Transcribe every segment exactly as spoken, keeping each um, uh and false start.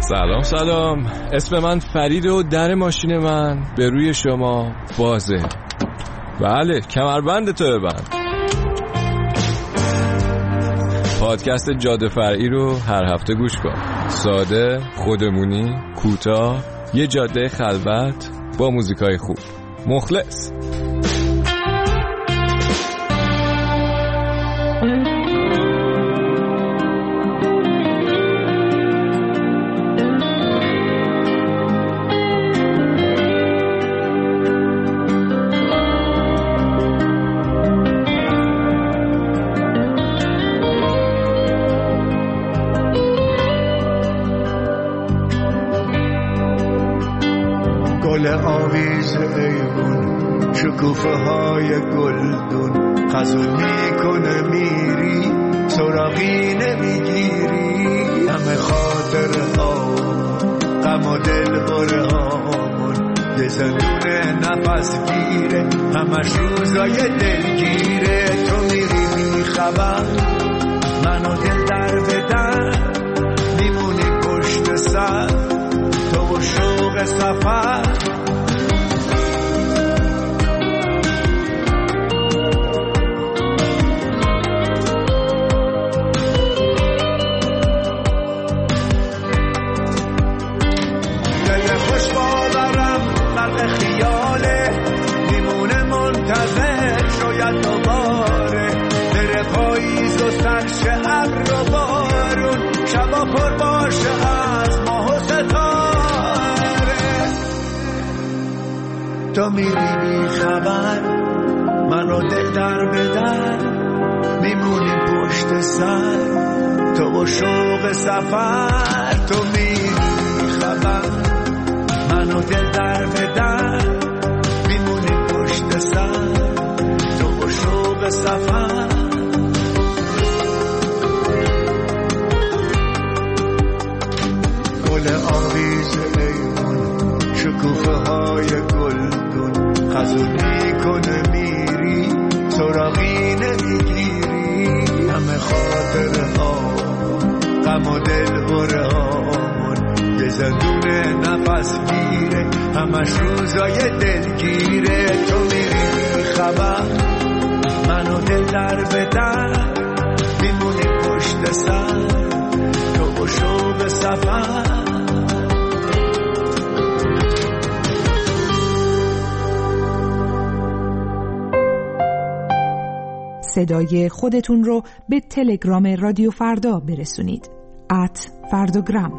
سلام سلام، اسم من فرید و در ماشین من به روی شما بازه. بله، کمربند تو ببند. پادکست جاده فرعی رو هر هفته گوش کن. ساده، خودمونی، کوتاه، یه جاده خلوت با موزیکای خوب. مخلص. گل آویز ایوون، شکوفه های گلدون، خزون میکنه میری سراغی نمیگیری. همه خاطر ها غم و دل بره هامون، یه زندون نفس گیره همش روزای دلگیره. تو میری میخبر منو دل در بدر، میمونی پشت سر تو و شوق سفر. دل خوش باورم غرق خیاله، میمونه منتظر شاید دوباره بره پاییز و سرشه ابر و بارون، شبا پر باشه از ماه و ستاره. تو میری بی خبر منو دل در بدر، میمونی پشت سر تو و شوق سفر. تو میری بی خبر منو دل در بدر، میمونی پشت سر تو و شوق سفر. گل آویز ایوون، شکوفه های گلدون، خزون میکنه میری سراغی نمیگیری. همه خاطر ها غم و دل بره هامون، یه زندون نفس گیره همش روزای دلگیره. تو میری خبر منو دل در بدر، میمونی پشت سر تو و شوق سفر. صدای خودتون رو به تلگرام رادیو فردا برسونید. ات فردوگرام.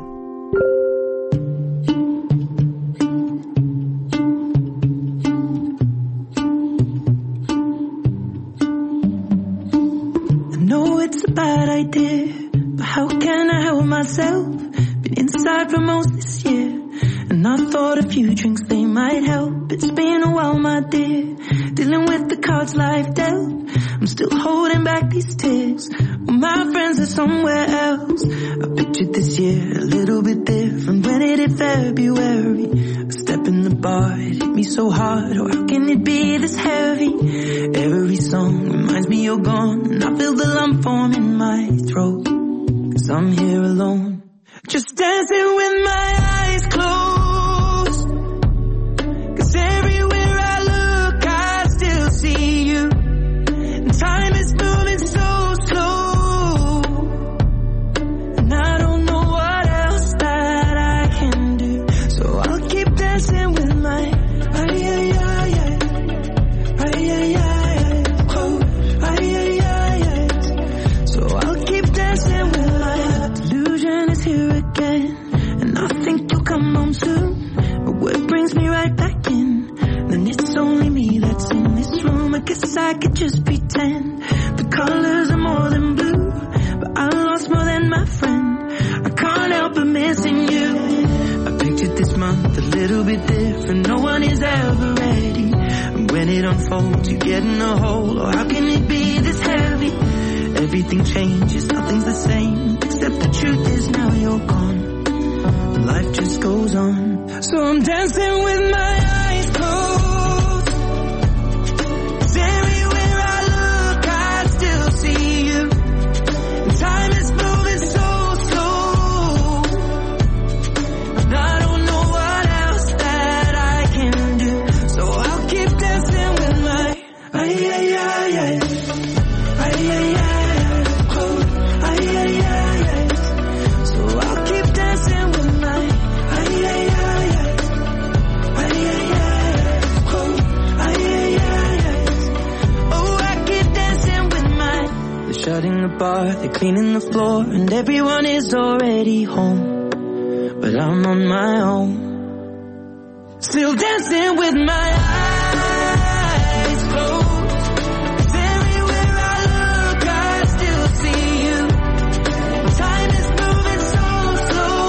I know it's a bad idea, but how can I help myself? Been inside for most this year, and I thought a few drinks they might help. It's been a while, my dear, dealing with the cards life dealt. I'm still holding back these tears, well, my friends are somewhere else. I pictured this year a little bit different. When it hit February, a step in the bar, it hit me so hard. Oh, how can it be this heavy? Every song reminds me you're gone, and I feel the lump form in my throat, 'cause I'm here alone, just dancing with my eyes closed. 'Cause everywhere I look I still see you. Time is moving so slow, and I don't know what else that I can do. So I'll keep dancing with my ay ay ay ay ay ay ay oh ay ay ay ay. So I'll keep dancing with my delusion is here again, and I think you'll come home soon. But what brings me right back in? Then it's only me that's in this room. I guess I could just pretend the colors are more than blue, but I lost more than my friend. I can't help but missing you. I pictured this month a little bit different. No one is ever ready, and when it unfolds you get in a hole. Oh, how can it be this heavy? Everything changes, nothing's the same, except the truth is now you're gone. Life just goes on, so I'm dancing with my eyes closed. 'Cause everywhere I look I still see you. Time is moving so slow, they're cleaning the floor and everyone is already home, but I'm on my own, still dancing with my eyes closed, 'cause everywhere I look I still see you. Time is moving so slow,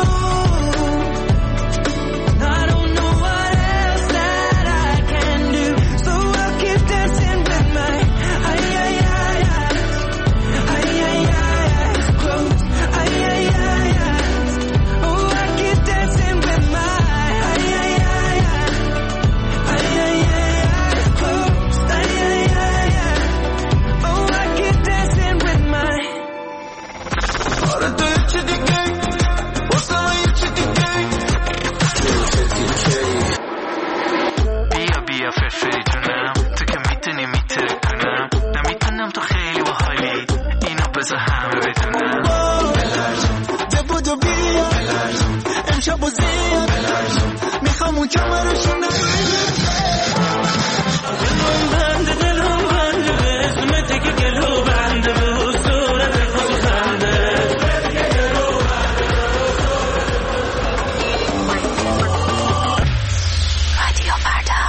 and I don't know what else that I can do, so I'll keep dancing with my ay ay ay ay ay ay eyes closed, ay ay ay ay. Oh, I keep dancing with my ay ay ay ay ay ay eyes closed, ay ay ay ay. Oh, I keep dancing with my. آره تو یه چی دیگه واسه من یه چی دیگه بیا بیا فرفری جونم، تو که میتونی میتره کنم، نمیتونم تو خیلی باحالی، اینو بذار همه بدونم. بلرزون ده بودو بیا بلرزون امشب و زیاد بلرزون میخوام اون کمرشو نگیره دلم بنده دلم بنده به اسمت که گلو بنده به صورت خود خنده. رادیو فردا.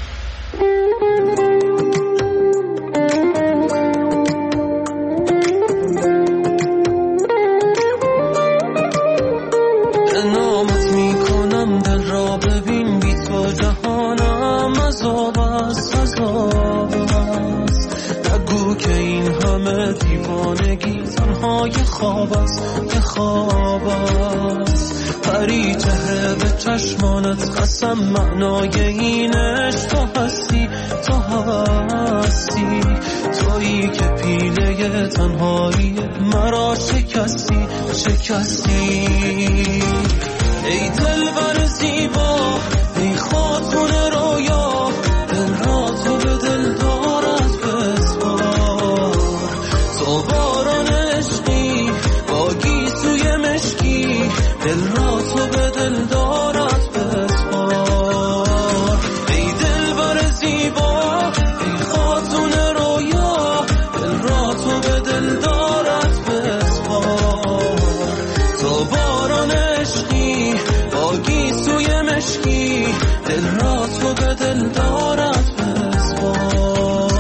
نامت میکنم دل را ببین بی تو جهانم عذاب است عذاب است. نگو که این همه دیوانگی تنها یه خواب است یه خواب است. پری چهره به چشمانت قسم معنای اینش تو هستی تو هستی. تویی که پیله تنهایی مرا شکستی شکستی. ای دلبر زیبا ای خاتون رویا دل را تو به دل دارد بسپار. تو باران عشقی با گیسوی مشکی دل را تو به دل دارد بسپار. ای دلبر زیبا ای خاتون رویا دل را تو به دل دارد بسپار. تو باران عشقی با گیسوی مشکی دل را تو به دل دارد بسپار.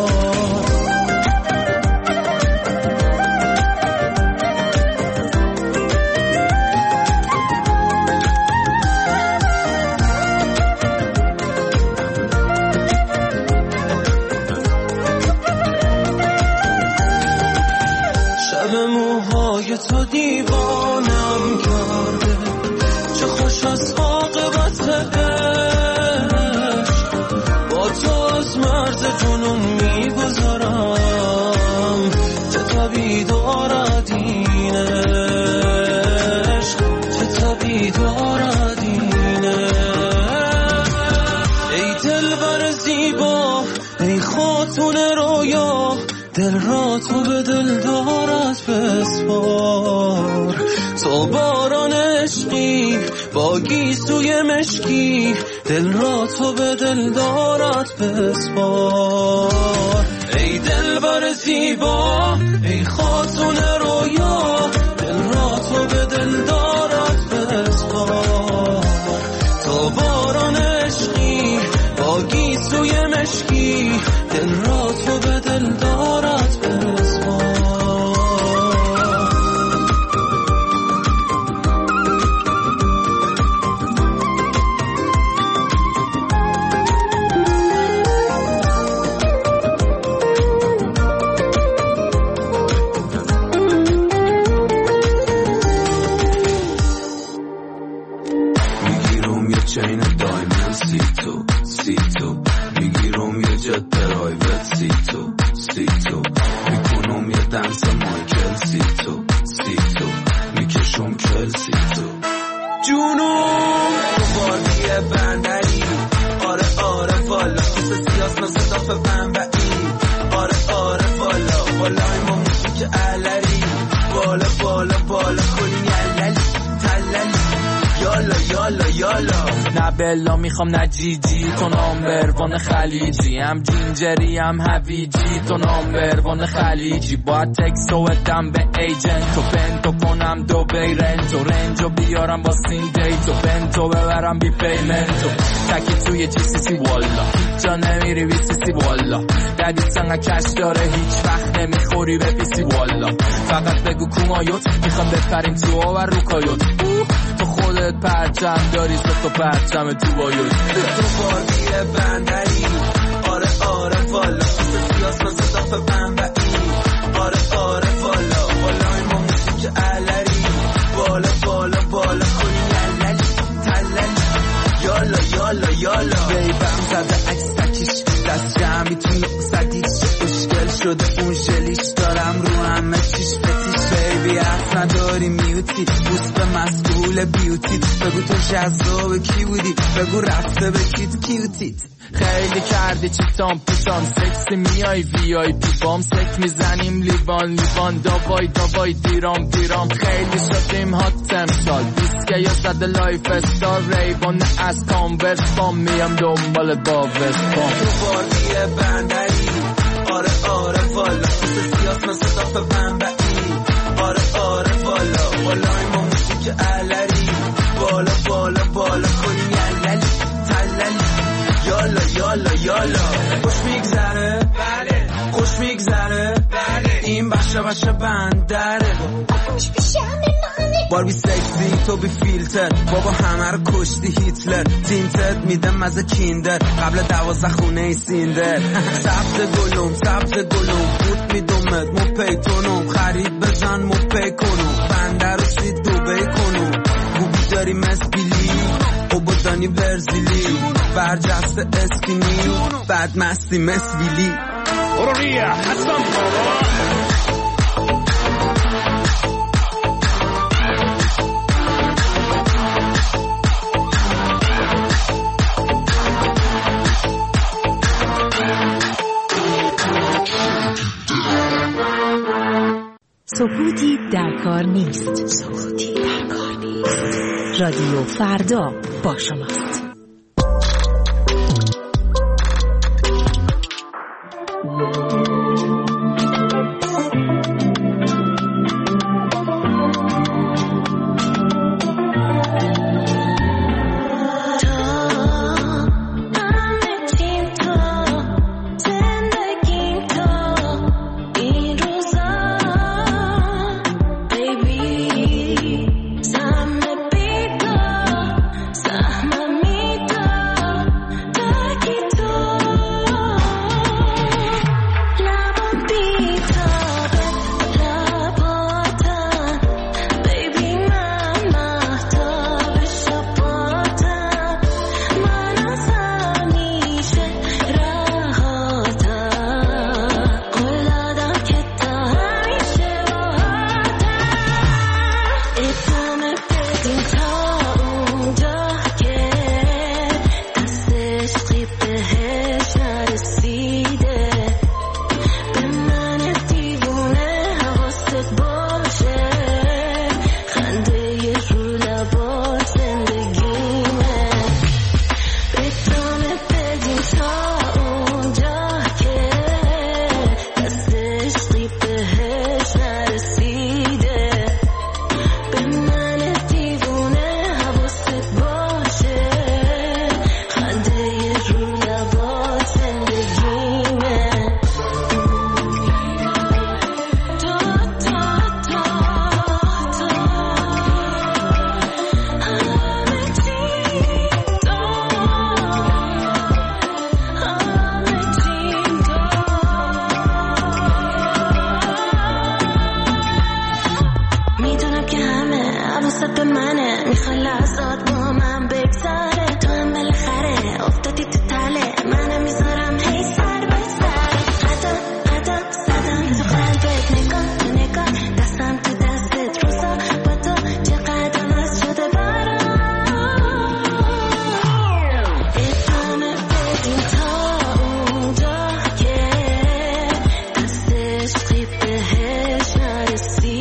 شب موهای تو دیوانم کرده چه خوش از عاقبت عشق. با تو از مرز جنون میگذارم چه طبیع دارد این عشق چه طبیع دارد این عشق. ای دلبر زیبا ای خاتون رویا دل را تو به دل دارد بسپار. تو باران عشقی با گیسوی مشکی دل را تو به دل دارد بسپار. ای دلبر زیبا ای خاتون رویا دل را تو به دل دارد بسپار. تو باران عشقی با گیسوی مشکی دل را تو به دل دارد بسپار. میگیرم یه چین دایمن سی تو سی تو میگیرم یه جت پرایوت سی تو سی تو میکنم یه دنس مایکل سی تو سی تو میکشم کل سی تو جونم تو بازی بندری. آره آره والا مثل سیاس مثل داف بنبعی. آره آره والا والا ما موسیقی علری. بالا بالا بالا کنی عللی تللی. یالا یالا یالا نه بلا میخوام نه جیجی تو نامبروان خلیجی، هم جینجری هم هویجی تو نامبروان خلیجی. باید تکسو بدم به ایجنت و بنتو کنم دو بی رنج و رنج و بیارم با سین دیت و بنتو ببرم بی پیمنت و تکی توی جی سی سی والا جا نمیری بی سی سی والا ددی سنگه کش داره هیچ وقت نمیخوری به بی سی والا. فقط بگو کومایوت میخوام بپریم تو و روکایوت تو خودت پرچم داری ست و پرچم تو بایوت تو بازی بندری آره آره والا سیاس مثل دافه بنبعی آره آره والا والا این با موسیقی علری بالا بالا بالا کنی لللی تللی یالا یالا یالا بیبم زده عکس تکیش دست جمعی تو نقصدیش اشکل شده اون جلیش دارم رو همه چیش بتیش بیبی حرف نداری میوتی بوست به مسئول بیوتی بگو تو جذاب کی بودی بگو رفته به کیت کیوتیت خیلی کردی چیتام پیشان سکسی میای وی آی پی بام سک میزنیم لیوان لیوان داوای داوای دیرام دیرام خیلی شدیم هات تمثال دیسکه یا زده لایف استار ریبان از کانورس بام میام دنبال با وست بام تو بازی بندری آره آره والا سیاس مثل دافه بنبعی آره آره والا والا این با موسیقی علری بالا بالا بالا کنی یللی تللی یالا یالا یالا خوش میگذره بله خوش میگذره بله این بخشه بخشه بندره باربی سکسی تو بی فیلتر بابا همه رو کشتی هیتلر تینتت میدم مزه کیندر قبل دوازده خونه ای سیندر سبت گلوم سبت گلوم بود میدومت مو پیتونم خرید بزن مو پی کنم بنده رو سید دوبه کنم گوبی داری مسبیلی او بودانی برزیلی برجست اسکینی بعد مستی مسویلی برو ریا حسن بابا سکوتی در کار نیست. سکوتی در کار نیست. رادیو فردا با شماست.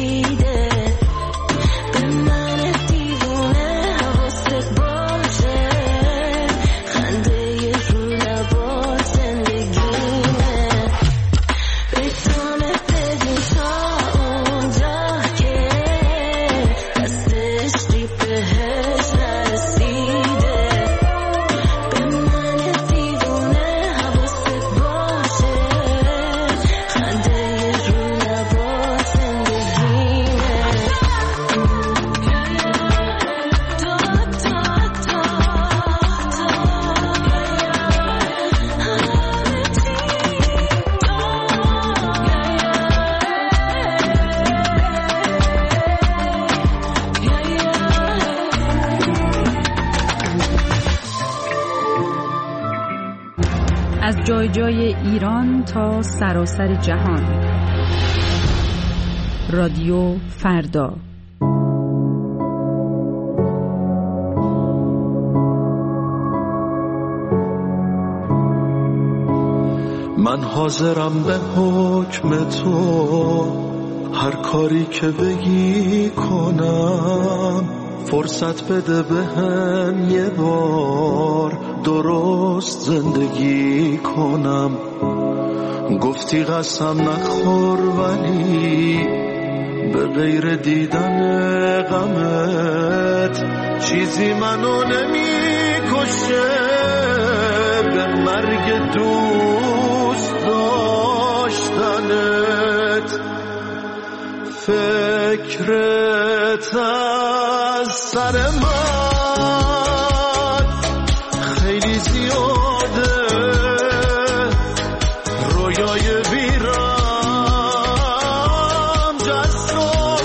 به من دیوونه حواست باشه جای جای ایران تا سراسر جهان. رادیو فردا. من حاضرم به حکم تو هر کاری که بگی کنم، فرصت بده بهم یه بار درست زندگی کنم. گفتی قسم نخور ولی به غیر دیدن غمت چیزی منو نمیکشه، به مرگ دوست داشتنت. فکرت از سر من خیلی زیاده، رویای بیرم جذاب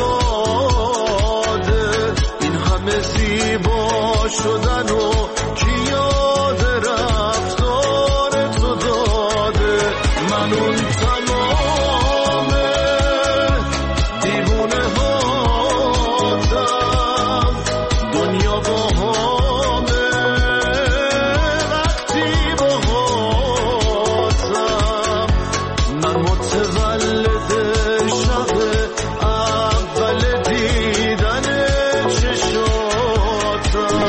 ساده، این همه زیبا شدن و کی یاد رفتار تو داده. من اون تمام دیوونه هاتم، دنیا با همه وقتی با هاتم. من متولد شب اول دیدن چشاتم.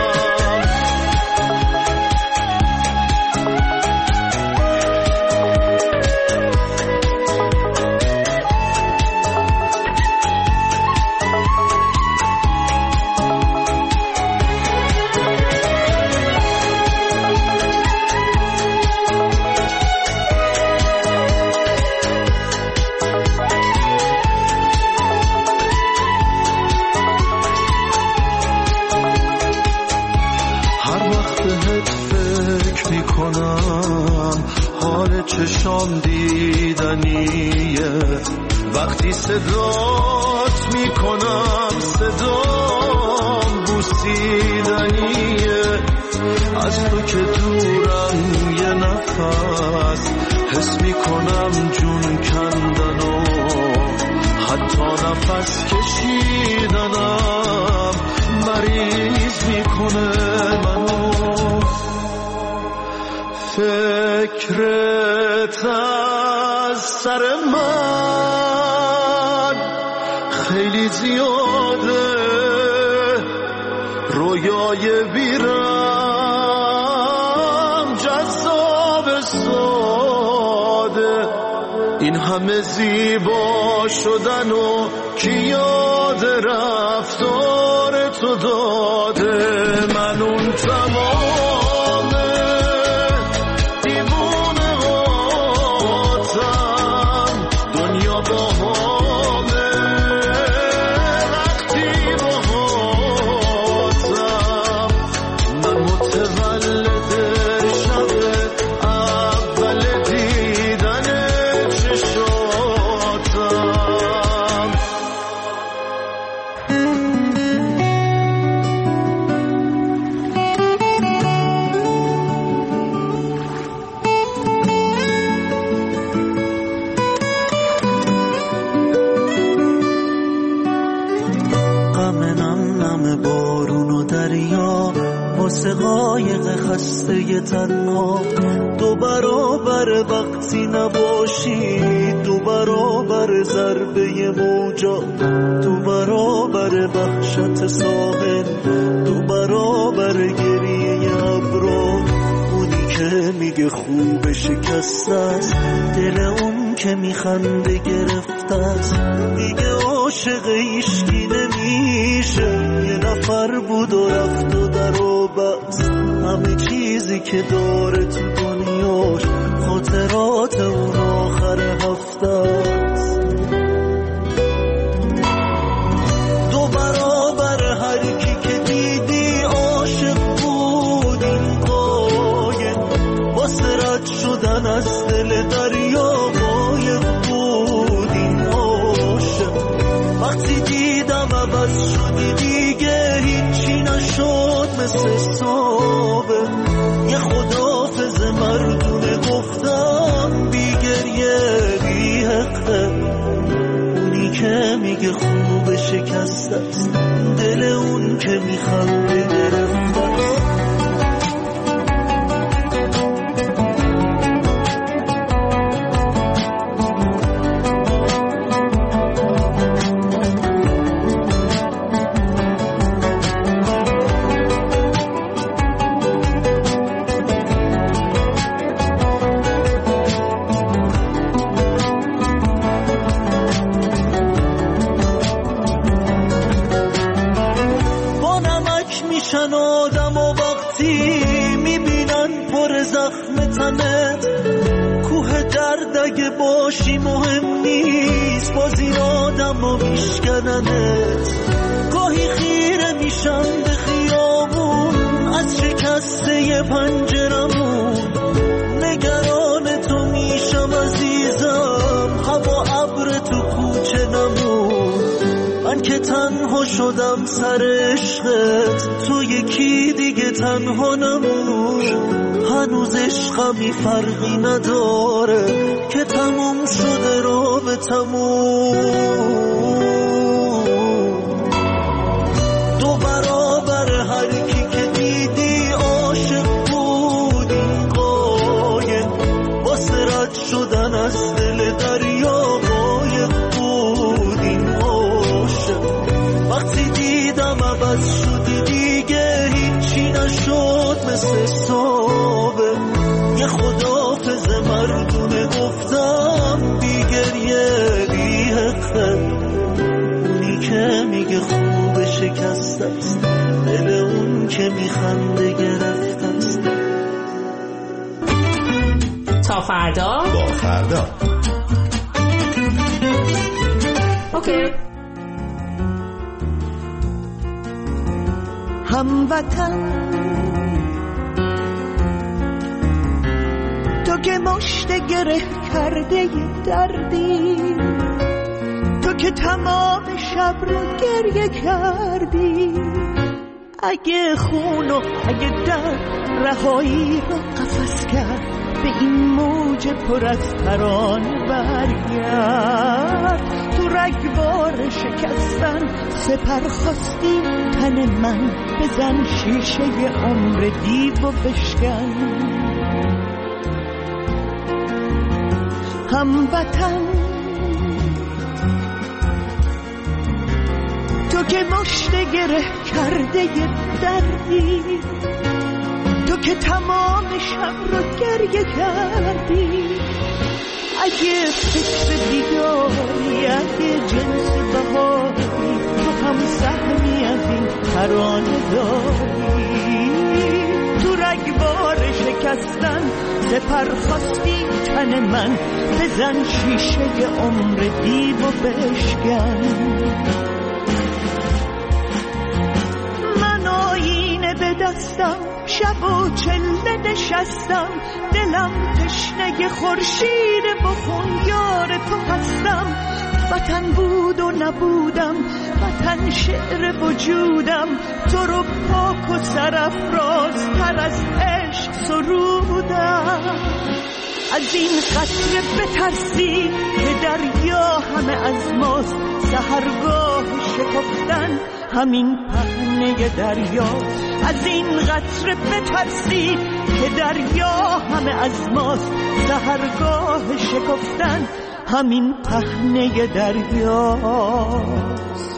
حال چشام دیدنیه، وقتی صدات میکنم صدام بوسیدنیه. از تو که دورم یه نفس حس میکنم جون کندن و حتی نفس کشیدنم مریض میکنه منو. فکرت از سر من خیلی زیاده، رویای بیرم جذاب ساده، این همه زیبا شدن و کی یاد رفتار تو داده. من اون تمام دیوونه هاتم، دنیا با همه وقتی با هاتم. من متولد شب اول دیدن چشاتم. واسه قایق خسته تنها، دو برابر وقتی نباشی، دو برابر ضربه موجا، دو برابر وحشت ساحل، دو برابر گریه ابرا. اونی که میگه خوب شکسته است، دل اون که میخنده گرفته است. دیگه عاشق ایشکی نمیشه، یه نفر بود و رفت و در و بست. همه چیزی که داره تو دنیاش خاطرات اون آخر هفته است. دو برابر هر کی که دیدی عاشق بود، این قایق واسه رد شدن از دل دریا قایق بود. این عاشق وقتی دیدم عوض شدی دیگه هیچی نشد مثل صابه، یه خدافظ مردم که میگه خوب شکست است، دل اون که میخنده گرفته است. آدم و وقتی میبینن پر زخم تنت، کوه درد اگه باشی مهم نیست، باز این آدم رو میشکننت. گاهی خیره میشم به خیابون از شکسته پنجرمون، نگران تو میشم عزیزم، هوا ابر تو کوچه نمون. من که تنها شدم سر عشقت، تو یکی دیگه تنها نمون. هنوز عشقمی فرقی نداره که تموم شده رابطمون. دو برابر هر کی که دیدی عاشق بود، این قایه واسه رد شدن از دل دریا قایق بود. این وقتی دیدم عوض شدی دیگه هیچی نشد مثل صابه. یه خدافظ مردونه گفتم بی گریه بی حقه. اونی که میگه خوب شکست است، دل اون که میخنده گرفت است. تا فردا با فردا. اوکی. هموطن تو که مشت گره کرده دردی، تو که تمام شب رو گریه کردی. اگه خون و اگه درد رهایی رو قفس کرد، به این موج پر از ترانه برگرد. تو رگبار شکستن سپر خواستی تن من، بزن شیشه ی عمر دیو و بشکن. هموطن تو که مشت گره کرده ی دردی، تو که تمام شب رو گریه کردی. اگه فکر دیگاری، اگه جنس بهاری، تو هم سهمی از این ترانه داری. تو رگبار شکستن سپر خواستی تن من، بزن شیشه ی عمر دیو و بشکن. من آینه به دستم شب و چله نشستم، دلم تشنه خورشید بخون یار تو هستم. وطن بود و نبودم، وطن شعر وجودم، تو رو پاک و سرافراز تر از عشق سرودم. از این قطره بترسی که دریا همه از ماست، سحرگاه شکفتن همین پهنه دریا. از این قطره بترسی که دریا همه از ماست، سحرگاه شکفتن همین پهنه دریاست.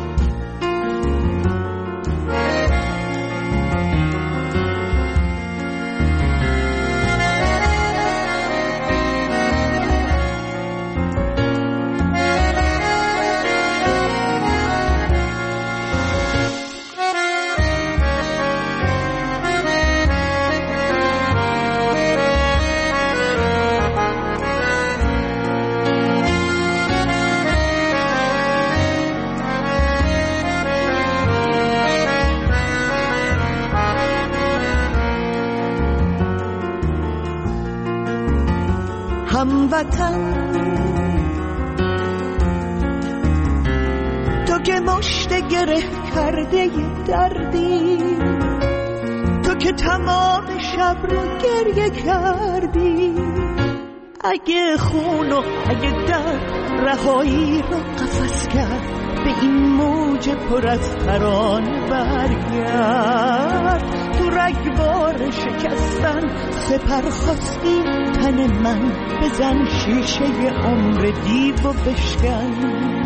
هموطن تو که مشت گره کرده ی دردی، تو که تمام شب رو گریه کردی. اگه خون و اگه درد رهایی رو قفس کرد، به این موج پر از ترانه برگرد. تو رگبار شکستن سپر خواستی تن من، بزن شیشه عمر دیو و بشکن.